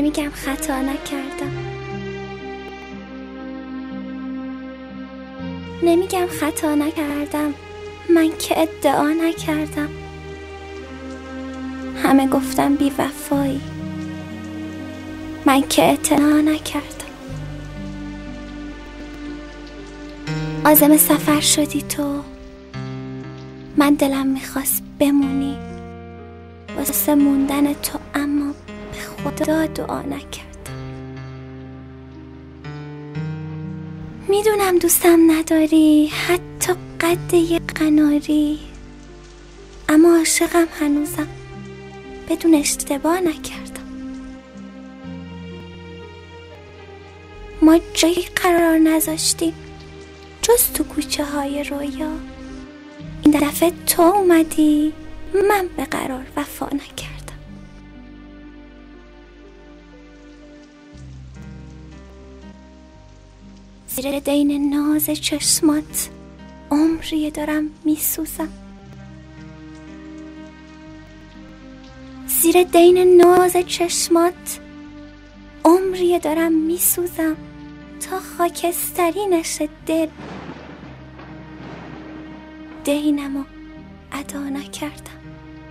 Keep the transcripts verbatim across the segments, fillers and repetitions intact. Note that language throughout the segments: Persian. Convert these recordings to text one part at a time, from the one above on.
نمیگم خطا نکردم، نمیگم خطا نکردم، من که ادعا نکردم. همه گفتم بی وفایی، من که اعتنا نکردم. عازم سفر شدی تو، من دلم میخواست بمونی واسه موندن تو، اما به خدا دعا نکردم. میدونم دوستم نداری، حتی قد یه قناری، اما عاشقم هنوزم، بدون اشتباه نکردم. ما جایی قرار نذاشتیم جز تو کوچه های رویا، این دفعه تو اومدی، من به قرار وفا نکردم. زیر دین ناز چشمات عمریه دارم میسوزم، زیر دین ناز چشمات عمریه دارم میسوزم، تا خاکستری نشه دل، دینمو ادا نکردم.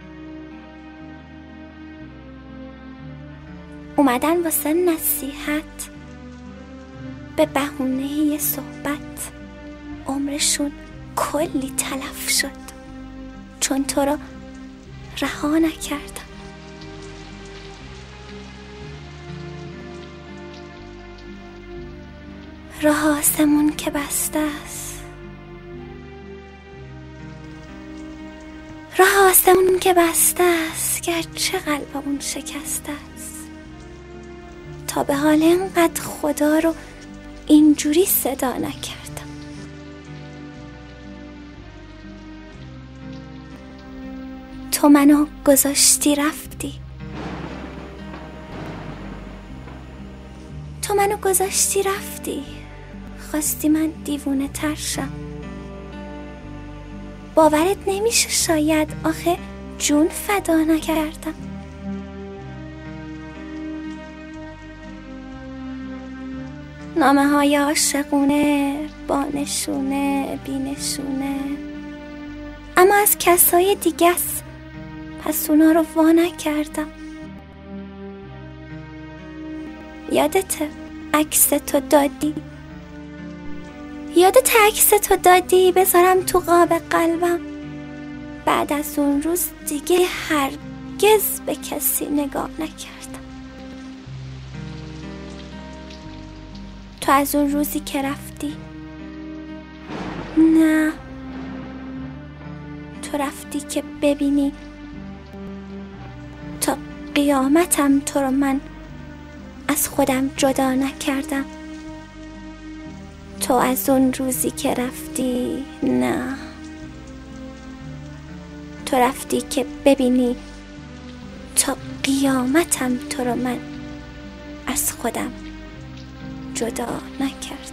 اومدن واسه نصیحت به بهونه یه صحبت، عمرشون کلی تلف شد چون تو رو رها نکردم. راه آسمون که بسته است، راه آسمون که بسته است، گرچه قلبمون شکسته است. تا به حال اینقدر خدا رو اینجوری صدا نکردم. تو منو گذاشتی رفتی، تو منو گذاشتی رفتی، خواستی من دیوونه تر شم. باورت نمیشه شاید، آخه جون فدا نکردم. نامه های عاشقونه با نشونه بی نشونه، اما از کسای دیگه است، پس اونا رو وا نکردم. یادته عکس تو دادی، یادت عکس تو دادی بذارم تو قاب قلبم. بعد از اون روز دیگه هرگز به کسی نگاه نکردم. تو از اون روزی که رفتی، نه تو رفتی که ببینی تا قیامتم تو رو من از خودم جدا نکردم. تو از اون روزی که رفتی، نه تو رفتی که ببینی تا قیامتم تو رو من از خودم جدا نکردم.